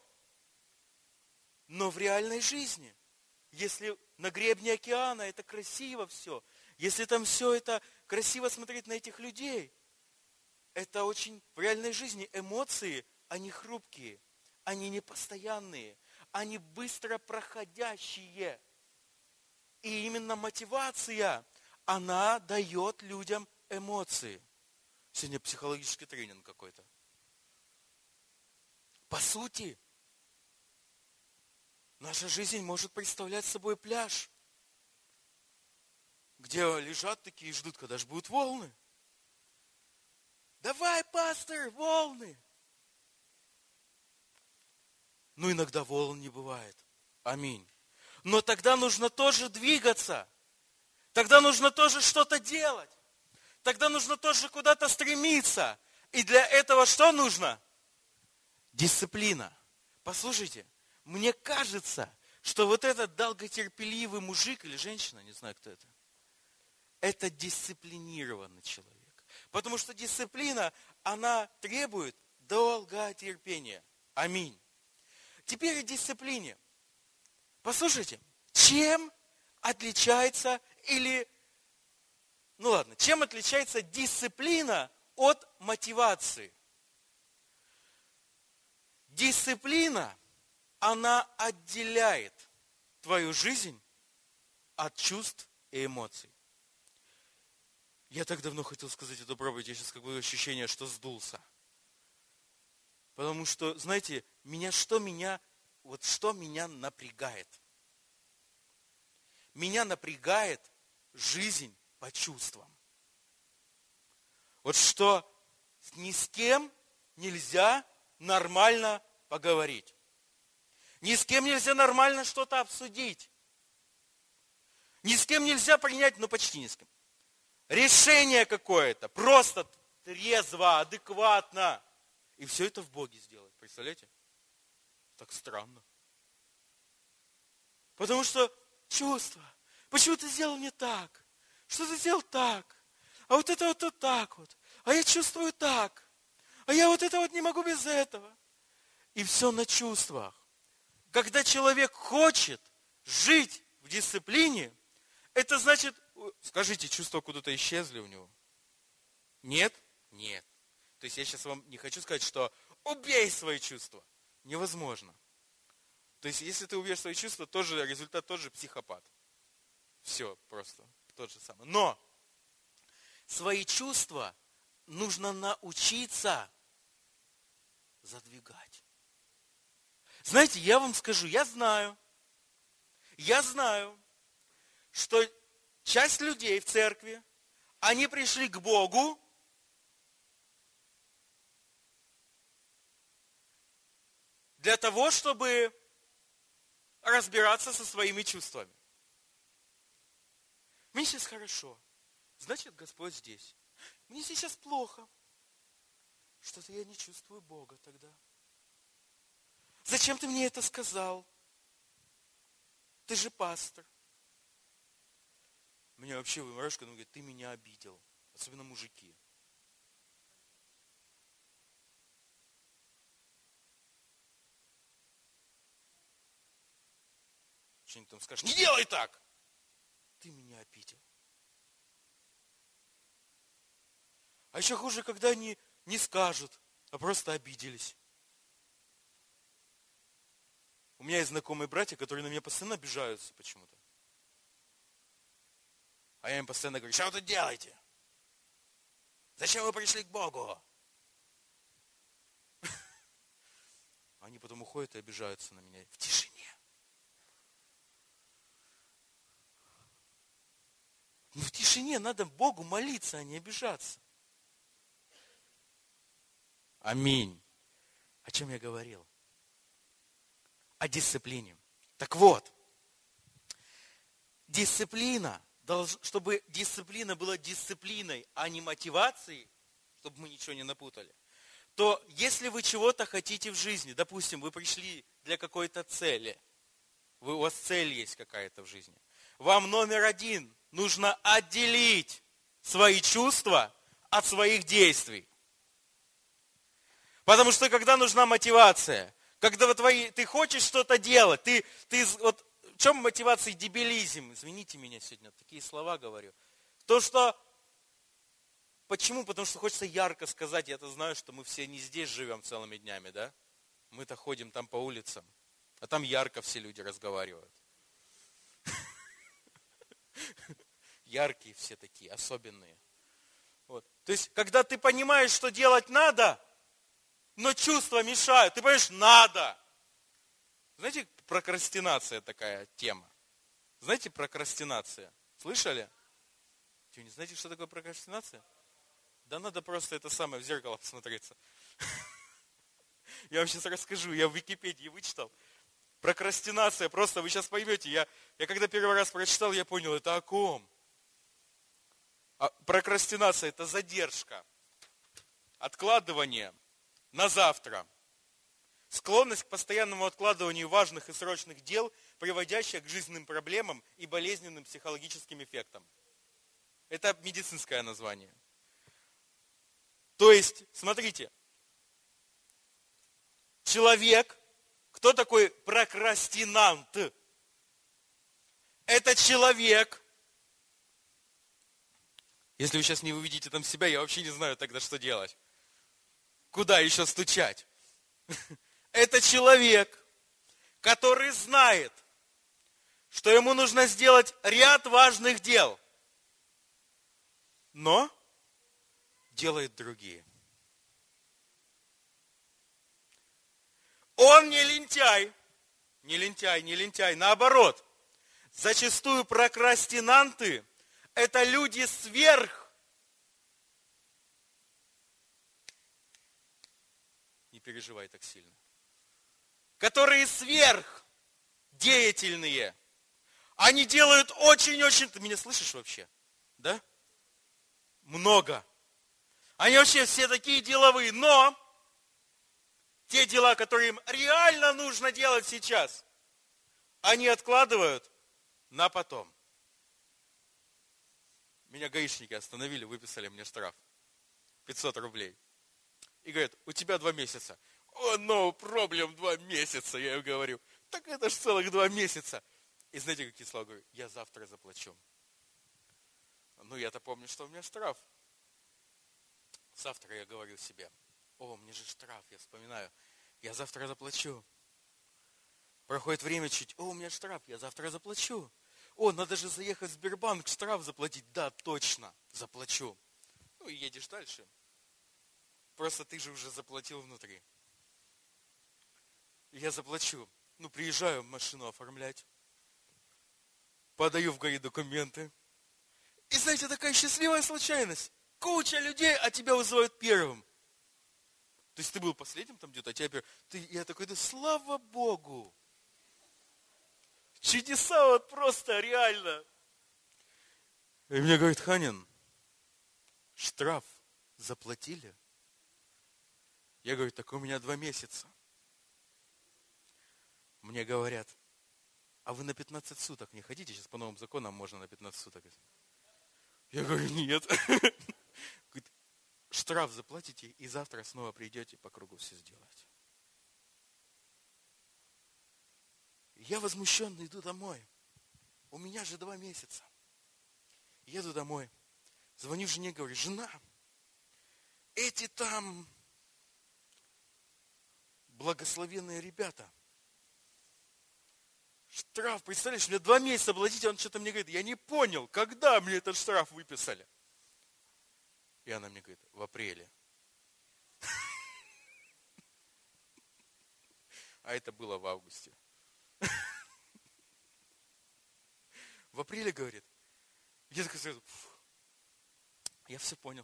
Но в реальной жизни, если на гребне океана это красиво все, если там все это красиво смотреть на этих людей, это очень в реальной жизни эмоции, они хрупкие, они непостоянные, они быстро проходящие. И именно мотивация, она дает людям эмоции. Сегодня психологический тренинг какой-то. По сути, наша жизнь может представлять собой пляж, где лежат такие и ждут, когда же будут волны. Давай, пастор, волны! Но иногда волн не бывает. Аминь. Но тогда нужно тоже двигаться. Тогда нужно тоже что-то делать. Тогда нужно тоже куда-то стремиться. И для этого что нужно? Дисциплина. Послушайте, мне кажется, что вот этот долготерпеливый мужик или женщина, не знаю, кто это дисциплинированный человек. Потому что дисциплина, она требует долготерпения. Аминь. Теперь о дисциплине. Послушайте, чем отличается чем отличается дисциплина от мотивации? Дисциплина, она отделяет твою жизнь от чувств и эмоций. Я так давно хотел сказать эту проповедь, я сейчас ощущение, что сдулся. Потому что, знаете, что меня напрягает? Меня напрягает жизнь по чувствам. Вот что ни с кем нельзя нормально поговорить. Ни с кем нельзя нормально что-то обсудить. Ни с кем нельзя принять, почти ни с кем. Решение какое-то, просто трезво, адекватно. И все это в Боге сделать, представляете? Так странно. Потому что чувства. Почему ты сделал не так? Что ты сделал так? А вот это вот так вот. А я чувствую так. А я вот это вот не могу без этого. И все на чувствах. Когда человек хочет жить в дисциплине, это значит, скажите, чувства куда-то исчезли у него? Нет? Нет. То есть я сейчас вам не хочу сказать, что убей свои чувства. Невозможно. То есть если ты убьешь свои чувства, тоже результат тоже психопат. Все просто тот же самый. Но свои чувства нужно научиться задвигать. Знаете, я вам скажу, я знаю, что часть людей в церкви, они пришли к Богу для того, чтобы разбираться со своими чувствами. Мне сейчас хорошо, значит, Господь здесь. Мне сейчас плохо, что-то я не чувствую Бога тогда. Зачем ты мне это сказал? Ты же пастор. Меня вообще вымораживает, когда он говорит, ты меня обидел. Особенно мужики. Что-нибудь там скажешь, не делай так! Ты меня обидел. А еще хуже, когда они не скажут, а просто обиделись. У меня есть знакомые братья, которые на меня постоянно обижаются почему-то. А я им постоянно говорю, что вы тут делаете? Зачем вы пришли к Богу? Они потом уходят и обижаются на меня в тишине. Но в тишине надо Богу молиться, а не обижаться. Аминь. О чем я говорил? О дисциплине. Так вот, дисциплина, чтобы дисциплина была дисциплиной, а не мотивацией, чтобы мы ничего не напутали, то если вы чего-то хотите в жизни, допустим, вы пришли для какой-то цели, у вас цель есть какая-то в жизни, вам номер один нужно отделить свои чувства от своих действий. Потому что когда нужна мотивация, когда ты хочешь что-то делать, вот в чем мотивация? Дебилизм. Извините меня сегодня, такие слова говорю. Почему? Потому что хочется ярко сказать, я-то знаю, что мы все не здесь живем целыми днями, да? Мы-то ходим там по улицам, а там ярко все люди разговаривают. Яркие все такие, особенные. Вот. То есть, когда ты понимаешь, что делать надо, но чувства мешают. Ты понимаешь, надо. Знаете, прокрастинация такая тема. Знаете, прокрастинация? Слышали? Что, не знаете, что такое прокрастинация? Да надо просто это самое в зеркало посмотреться. Я вам сейчас расскажу, я в Википедии вычитал. Прокрастинация, просто вы сейчас поймете. Я когда первый раз прочитал, я понял, это о ком? Прокрастинация – это задержка, откладывание на завтра. Склонность к постоянному откладыванию важных и срочных дел, приводящая к жизненным проблемам и болезненным психологическим эффектам. Это медицинское название. То есть, смотрите, человек, кто такой прокрастинант? Это человек, если вы сейчас не увидите там себя, я вообще не знаю тогда, что делать. Куда еще стучать? Это человек, который знает, что ему нужно сделать ряд важных дел, но делает другие. Он не лентяй, наоборот. Зачастую прокрастинанты – это люди не переживай так сильно, которые сверхдеятельные. Они делают очень-очень... Ты меня слышишь вообще? Да? Много. Они вообще все такие деловые, но те дела, которые им реально нужно делать сейчас, они откладывают на потом. Меня гаишники остановили, выписали мне штраф. 500 рублей. И говорят, у тебя 2 месяца. О, no problem, 2 месяца. Я им говорю, так это ж целых 2 месяца. И знаете, какие слова говорю? Я завтра заплачу. Ну, я-то помню, что у меня штраф. Завтра я говорю себе, о, мне же штраф, я вспоминаю. Я завтра заплачу. Проходит время чуть, о, у меня штраф, я завтра заплачу. О, надо же заехать в Сбербанк, штраф заплатить. Да, точно, заплачу. Ну и едешь дальше. Просто ты же уже заплатил внутри. Я заплачу. Ну, приезжаю машину оформлять. Подаю в ГАИ документы. И знаете, такая счастливая случайность. Куча людей, а тебя вызывают первым. То есть ты был последним там где-то, а тебя первым. Я такой, да слава Богу. Чудеса вот просто, реально. И мне говорит, Ханин, штраф заплатили? Я говорю, так у меня 2 месяца. Мне говорят, а вы на 15 суток не хотите? Сейчас по новым законам можно на 15 суток. Я говорю, нет. Говорит, штраф заплатите и завтра снова придете по кругу все сделать. Я возмущенно иду домой. У меня же 2 месяца. Еду домой. Звоню жене, говорю, жена, эти там благословенные ребята. Штраф, представляешь, мне 2 месяца платить, он что-то мне говорит, я не понял, когда мне этот штраф выписали. И она мне говорит, в апреле. А это было в августе. В апреле, говорит. Я такой сразу, я все понял.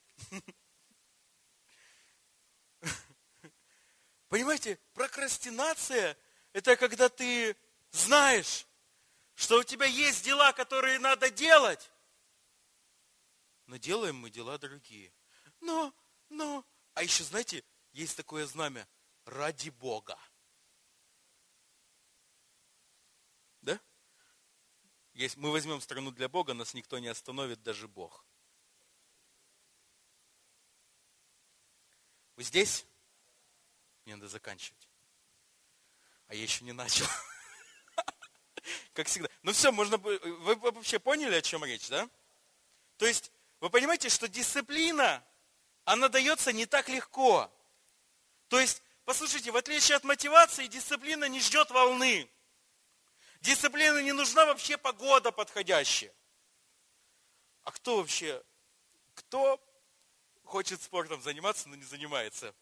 Понимаете, прокрастинация, это когда ты знаешь, что у тебя есть дела, которые надо делать, но делаем мы дела другие. А еще, знаете, есть такое знамя, ради Бога. Да? Если мы возьмем страну для Бога, нас никто не остановит, даже Бог. Вы здесь? Мне надо заканчивать. А я еще не начал. Как всегда. Ну все, можно... Вы вообще поняли, о чем речь, да? То есть, вы понимаете, что дисциплина, она дается не так легко. То есть, послушайте, в отличие от мотивации, дисциплина не ждет волны. Дисциплина не нужна вообще погода подходящая. А кто хочет спортом заниматься, но не занимается?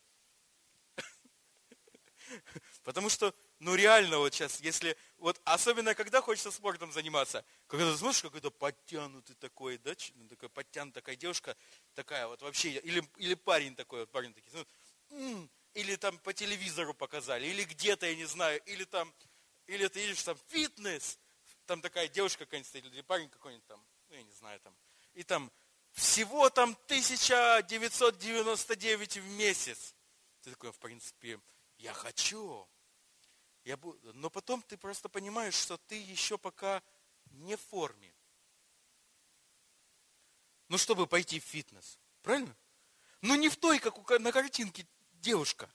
Потому что, реально вот сейчас, если, особенно когда хочется спортом заниматься, когда ты смотришь, какой-то подтянутый такой, да, такой подтянутая такая девушка, такая вот вообще, или парень такой, парень такие, или там по телевизору показали, или где-то, я не знаю, или ты видишь там фитнес, там такая девушка какая-нибудь стоит, или парень какой-нибудь там, я не знаю там, и там всего там 1999 в месяц. Ты такой, в принципе, я хочу. Но потом ты просто понимаешь, что ты еще пока не в форме. Чтобы пойти в фитнес. Правильно? Не в той, как на картинке девушка.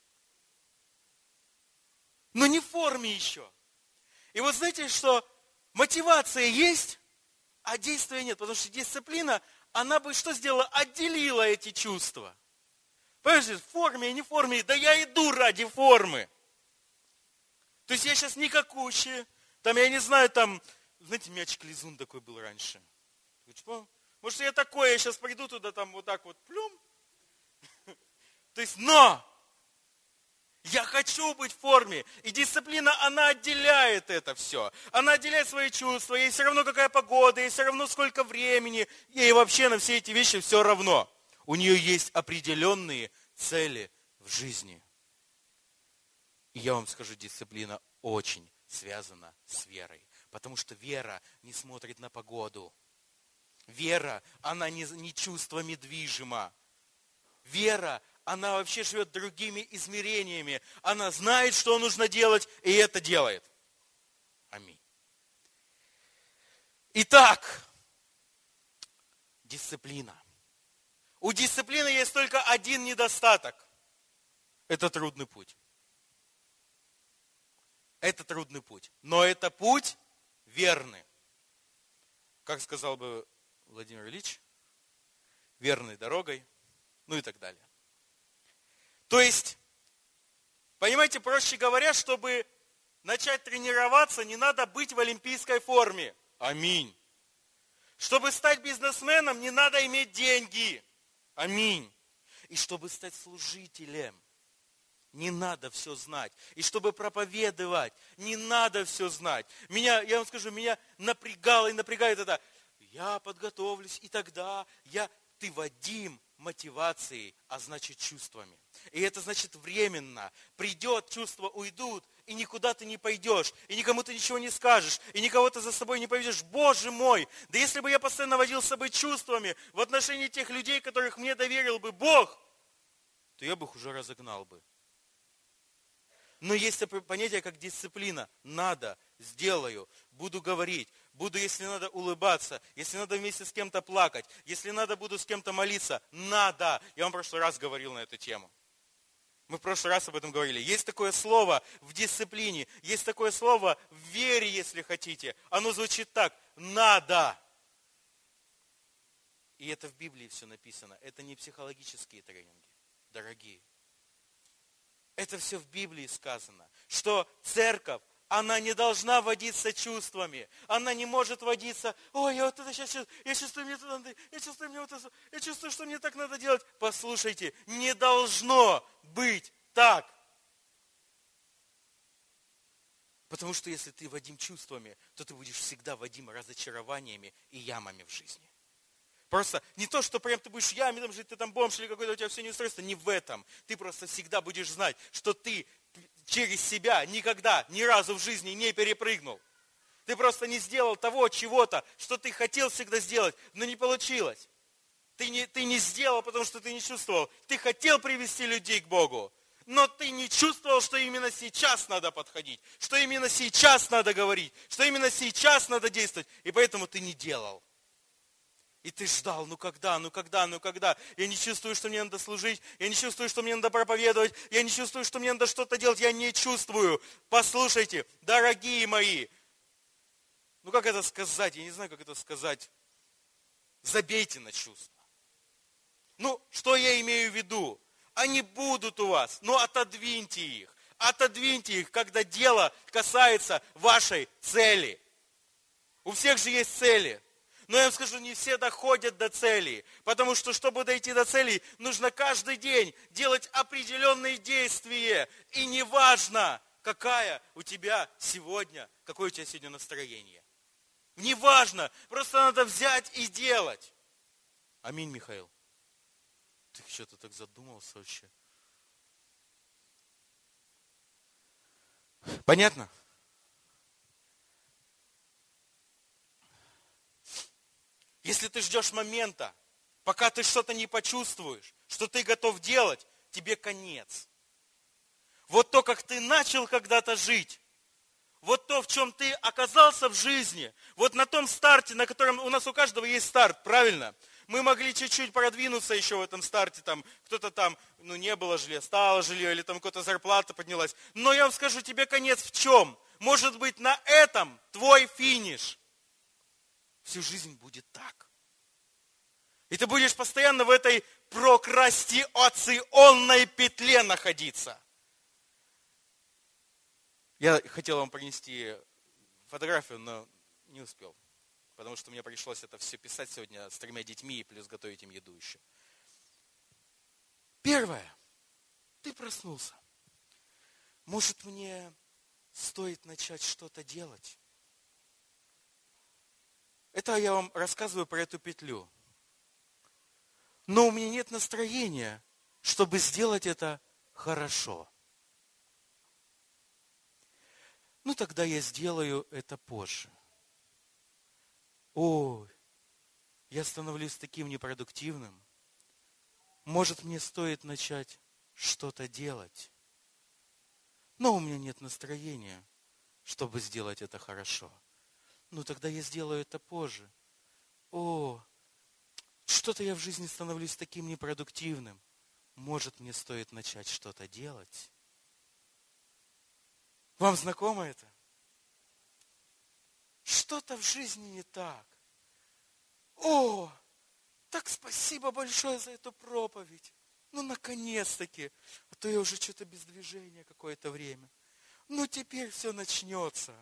Не в форме еще. И вот знаете, что мотивация есть, а действия нет. Потому что дисциплина, она бы что сделала? Отделила эти чувства. Понимаете, в форме и не в форме, да я иду ради формы. То есть я сейчас никакущий, там, я не знаю, там, знаете, мячик-лизун такой был раньше. Может, я такой, я сейчас приду туда, там, вот так вот, плюм. То есть, но я хочу быть в форме. И дисциплина, она отделяет это все. Она отделяет свои чувства, ей все равно какая погода, ей все равно сколько времени, ей вообще на все эти вещи все равно. У нее есть определенные цели в жизни. И я вам скажу, дисциплина очень связана с верой. Потому что вера не смотрит на погоду. Вера, она не чувствами движима. Вера, она вообще живет другими измерениями. Она знает, что нужно делать, и это делает. Аминь. Итак, дисциплина. У дисциплины есть только один недостаток. Это трудный путь. Это трудный путь. Но это путь верный. Как сказал бы Владимир Ильич, верной дорогой, ну и так далее. То есть, понимаете, проще говоря, чтобы начать тренироваться, не надо быть в олимпийской форме. Аминь. Чтобы стать бизнесменом, не надо иметь деньги. Аминь. И чтобы стать служителем, не надо все знать. И чтобы проповедовать, не надо все знать. Я вам скажу, меня напрягало и напрягает это. Я подготовлюсь, и тогда ты Вадим мотивацией, а значит чувствами. И это значит временно. Придет, чувства уйдут, и никуда ты не пойдешь, и никому ты ничего не скажешь, и никого ты за собой не поведешь. Боже мой, да если бы я постоянно водил с собой чувствами в отношении тех людей, которых мне доверил бы Бог, то я бы их уже разогнал бы. Но есть понятие, как дисциплина. Надо, сделаю, буду говорить, буду, если надо, улыбаться, если надо вместе с кем-то плакать, если надо, буду с кем-то молиться. Надо. Я вам в прошлый раз говорил на эту тему. Мы в прошлый раз об этом говорили. Есть такое слово в дисциплине, есть такое слово в вере, если хотите. Оно звучит так. Надо. И это в Библии все написано. Это не психологические тренинги, дорогие. Это все в Библии сказано, что церковь, она не должна водиться чувствами. Она не может водиться, ой, я вот это сейчас, я чувствую, мне туда надо, я чувствую, мне вот это, я чувствую, что мне так надо делать. Послушайте, не должно быть так. Потому что если ты водим чувствами, то ты будешь всегда водим разочарованиями и ямами в жизни. Просто не то, что прям ты будешь яме там жить, ты там бомж или какой-то у тебя все неустройство, не в этом. Ты просто всегда будешь знать, что ты через себя никогда, ни разу в жизни не перепрыгнул. Ты просто не сделал того чего-то, что ты хотел всегда сделать, но не получилось. Ты не сделал, потому что ты не чувствовал. Ты хотел привести людей к Богу, но ты не чувствовал, что именно сейчас надо подходить, что именно сейчас надо говорить, что именно сейчас надо действовать, и поэтому ты не делал. И ты ждал, ну когда? Я не чувствую, что мне надо служить, я не чувствую, что мне надо проповедовать, я не чувствую, что мне надо что-то делать, я не чувствую. Послушайте, дорогие мои, ну как это сказать, я не знаю, как это сказать. Забейте на чувства. Ну, что я имею в виду? Они будут у вас, но отодвиньте их. Отодвиньте их, когда дело касается вашей цели. У всех же есть цели. Но я вам скажу, не все доходят до цели. Потому что, чтобы дойти до цели, нужно каждый день делать определенные действия. И неважно, какое у тебя сегодня настроение. Неважно, просто надо взять и делать. Аминь, Михаил. Ты что-то так задумался вообще. Понятно? Если ты ждешь момента, пока ты что-то не почувствуешь, что ты готов делать, тебе конец. Вот то, как ты начал когда-то жить, вот то, в чем ты оказался в жизни, вот на том старте, на котором у нас у каждого есть старт, правильно? Мы могли чуть-чуть продвинуться еще в этом старте, там кто-то там, не было жилья, стало жилье, или там какая-то зарплата поднялась. Но я вам скажу, тебе конец в чем? Может быть, на этом твой финиш. Всю жизнь будет так. И ты будешь постоянно в этой прокрастинационной петле находиться. Я хотел вам принести фотографию, но не успел. Потому что мне пришлось это все писать сегодня с 3 детьми и плюс готовить им еду еще. Первое. Ты проснулся. Может, мне стоит начать что-то делать? Это я вам рассказываю про эту петлю. Но у меня нет настроения, чтобы сделать это хорошо. Тогда я сделаю это позже. Ой, я становлюсь таким непродуктивным. Может, мне стоит начать что-то делать? Но у меня нет настроения, чтобы сделать это хорошо. Ну, тогда я сделаю это позже. О, что-то я в жизни становлюсь таким непродуктивным. Может, мне стоит начать что-то делать? Вам знакомо это? Что-то в жизни не так. О, так спасибо большое за эту проповедь. Ну, наконец-таки. А то я уже что-то без движения какое-то время. Ну, теперь все начнется.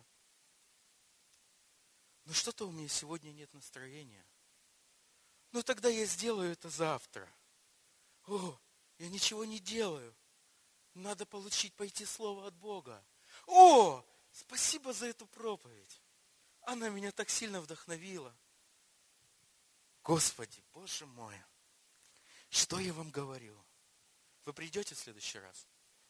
Но что-то у меня сегодня нет настроения. Ну, тогда я сделаю это завтра. О, я ничего не делаю. Надо пойти слово от Бога. О, спасибо за эту проповедь. Она меня так сильно вдохновила. Господи, Боже мой, что я вам говорю? Вы придете в следующий раз?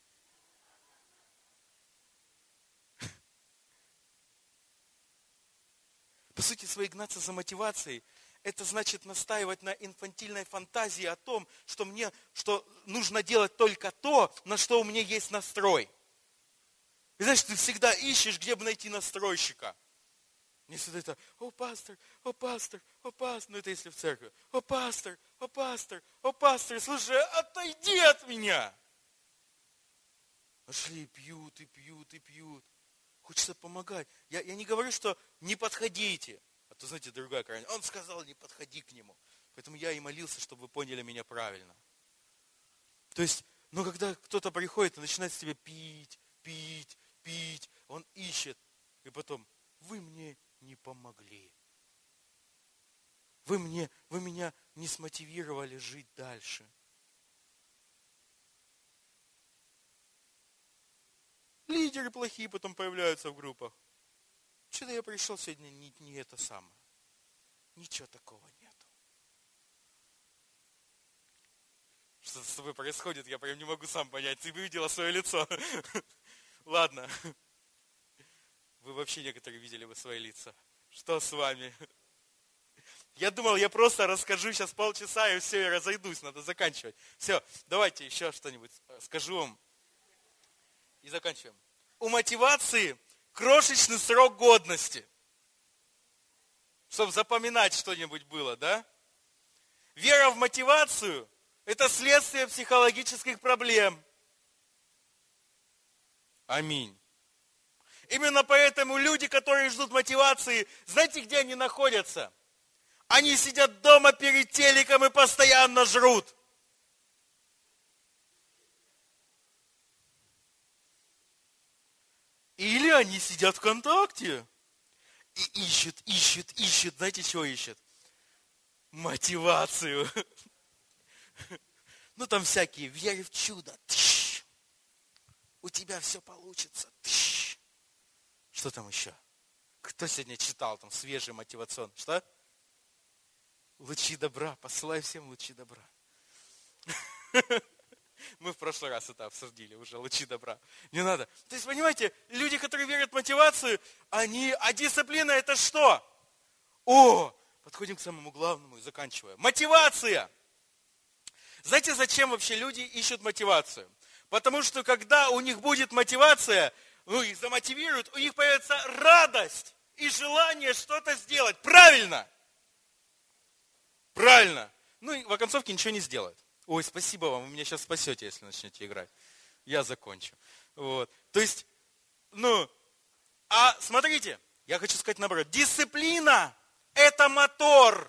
По сути своей, гнаться за мотивацией, это значит настаивать на инфантильной фантазии о том, что нужно делать только то, на что у меня есть настрой. И знаешь, ты всегда ищешь, где бы найти настройщика. Не всегда это, о, пастор, о, пастор, о, пастор. Ну, это если в церкви. О, пастор, о, пастор, о, пастор. Слушай, отойди от меня. Пошли, пьют и пьют и пьют. Хочется помогать. Я не говорю, что не подходите. А то, знаете, другая крайность. Он сказал, не подходи к нему. Поэтому я и молился, чтобы вы поняли меня правильно. То есть, когда кто-то приходит и начинает с тебя пить, он ищет. И потом, вы мне не помогли. Вы меня не смотивировали жить дальше. Лидеры плохие потом появляются в группах. Что-то я пришел сегодня не это самое. Ничего такого нету. Что с тобой происходит, я прям не могу сам понять. Ты бы видела свое лицо. Ладно. Вы вообще некоторые видели бы свои лица. Что с вами? Я думал, я просто расскажу сейчас полчаса, и все, я разойдусь, надо заканчивать. Все, давайте еще что-нибудь скажу вам. И заканчиваем. У мотивации крошечный срок годности. Чтобы запоминать что-нибудь было, да? Вера в мотивацию – это следствие психологических проблем. Аминь. Именно поэтому люди, которые ждут мотивации, знаете, где они находятся? Они сидят дома перед телеком и постоянно жрут. Или они сидят ВКонтакте и ищут. Знаете, чего ищут? Мотивацию. Ну, там всякие, верь в чудо. У тебя все получится. Что там еще? Кто сегодня читал там свежий мотивационный? Что? Лучи добра. Посылай всем лучи добра. Мы в прошлый раз это обсудили уже, лучи добра. Не надо. То есть, понимаете, люди, которые верят в мотивацию, а дисциплина это что? Подходим к самому главному и заканчиваем. Мотивация! Знаете, зачем вообще люди ищут мотивацию? Потому что, когда у них будет мотивация, их замотивируют, у них появится радость и желание что-то сделать. Правильно? Правильно. И в оконцовке ничего не сделают. Ой, спасибо вам, вы меня сейчас спасете, если начнете играть. Я закончу. То есть, смотрите, я хочу сказать наоборот. Дисциплина – это мотор.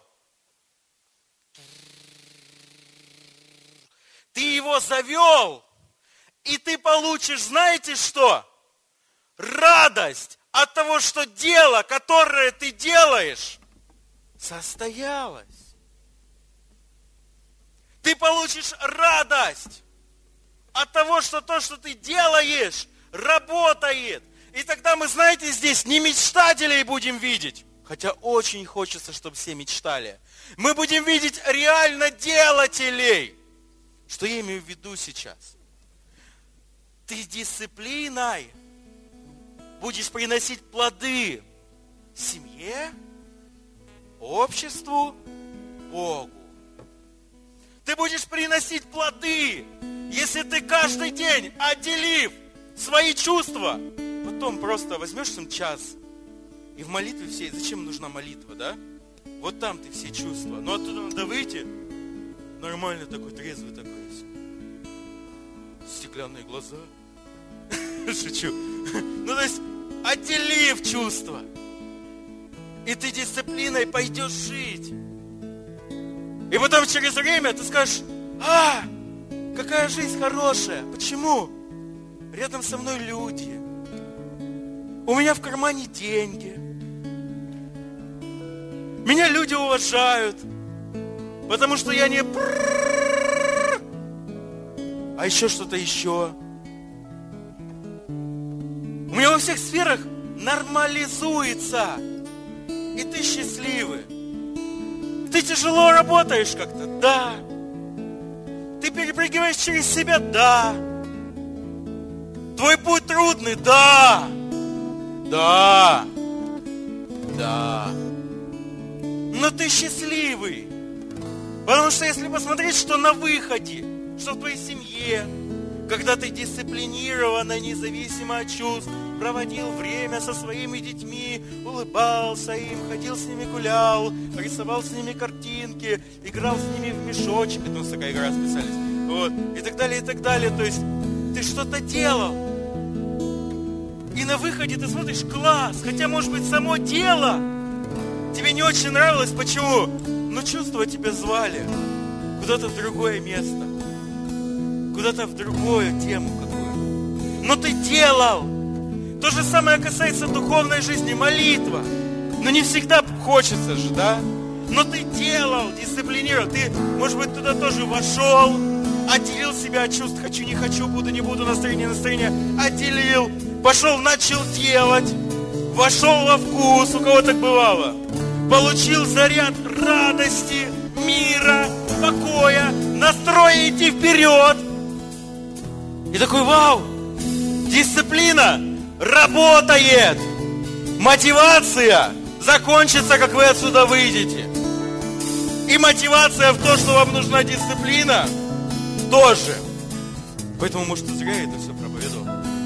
Ты его завел, и ты получишь, знаете что? Радость от того, что дело, которое ты делаешь, состоялось. Ты получишь радость от того, что то, что ты делаешь, работает. И тогда мы, знаете, здесь не мечтателей будем видеть. Хотя очень хочется, чтобы все мечтали. Мы будем видеть реально делателей. Что я имею в виду сейчас? Ты дисциплиной будешь приносить плоды семье, обществу, Богу. Ты будешь приносить плоды, если ты каждый день, отделив свои чувства, потом просто возьмешь им час И в молитве всей, зачем нужна молитва, да? Вот там ты все чувства. Но оттуда надо выйти, нормально такой, трезвый такой. Стеклянные глаза. Шучу. Ну, то есть, отделив чувства. И ты дисциплиной пойдешь жить. И потом через время ты скажешь: какая жизнь хорошая. Почему? Рядом со мной люди. У меня в кармане деньги. Меня люди уважают. Потому что я не... А еще что-то еще. У меня во всех сферах нормализуется. И ты счастливый. Ты тяжело работаешь как-то? Да. Ты перепрыгиваешь через себя? Да. Твой путь трудный? Да. Да. Да. Но ты счастливый. Потому что если посмотреть, что на выходе, что в твоей семье, когда ты дисциплинированно, независимо от чувств, проводил время со своими детьми, улыбался им, ходил с ними гулял, рисовал с ними картинки, играл с ними в мешочек, это у нас такая игра списались, вот, и так далее, и так далее. То есть ты что-то делал. И на выходе ты смотришь: класс, хотя, может быть, само дело тебе не очень нравилось. Почему? Но чувства тебя звали куда-то в другое место, куда-то в другую тему какую. Но ты делал. То же самое касается духовной жизни, молитва. Но не всегда хочется же, да? Но ты делал, дисциплинировал. Ты, может быть, туда тоже вошел, отделил себя от чувств: хочу, не хочу, буду, не буду, настроение, отделил. Пошел, начал делать. Вошел во вкус, у кого так бывало. Получил заряд радости, мира, покоя, настроя идти вперед. И такой: вау, дисциплина работает. Мотивация закончится, как вы отсюда выйдете. И мотивация в то, что вам нужна дисциплина, тоже. Поэтому, может, и зря это все проповедовал.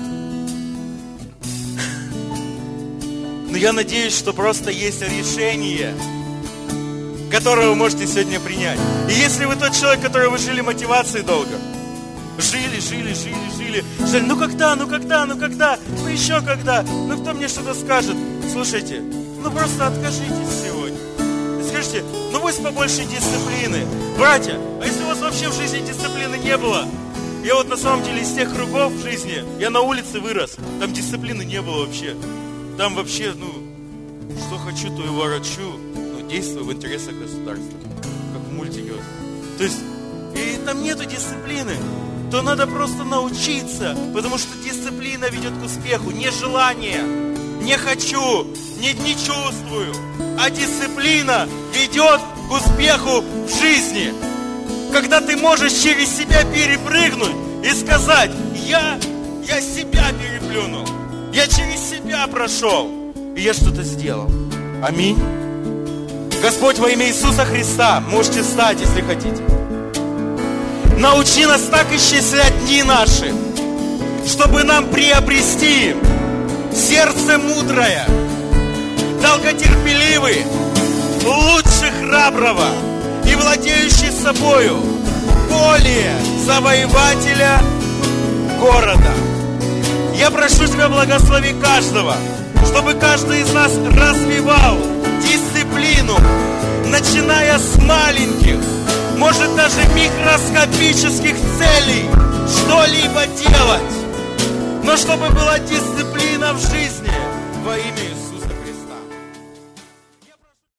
Но я надеюсь, что просто есть решение, которое вы можете сегодня принять. И если вы тот человек, который вы жили мотивацией долго, жили, ну когда, ну еще когда, ну кто мне что-то скажет? Слушайте, ну просто откажитесь сегодня. И скажите: ну пусть побольше дисциплины. Братья, а если у вас вообще в жизни дисциплины не было? Я вот на самом деле из тех кругов в жизни, я на улице вырос, там дисциплины не было вообще. Там вообще, что хочу, то и ворочу, действую в интересах государства, как в мультике. То есть, и там нету дисциплины, то надо просто научиться, потому что дисциплина ведет к успеху, не желание, не хочу, не чувствую, а дисциплина ведет к успеху в жизни. Когда ты можешь через себя перепрыгнуть и сказать: я себя переплюнул. Я через себя прошел, и я что-то сделал. Аминь. Господь, во имя Иисуса Христа, можете встать, если хотите. Научи нас так исчислять дни наши, чтобы нам приобрести сердце мудрое, долготерпеливый, лучше храброго и владеющий собою более завоевателя города. Я прошу Тебя, благослови каждого, чтобы каждый из нас развивал дисциплину, начиная с маленьких, может даже микроскопических целей, что-либо делать, но чтобы была дисциплина в жизни во имя Иисуса.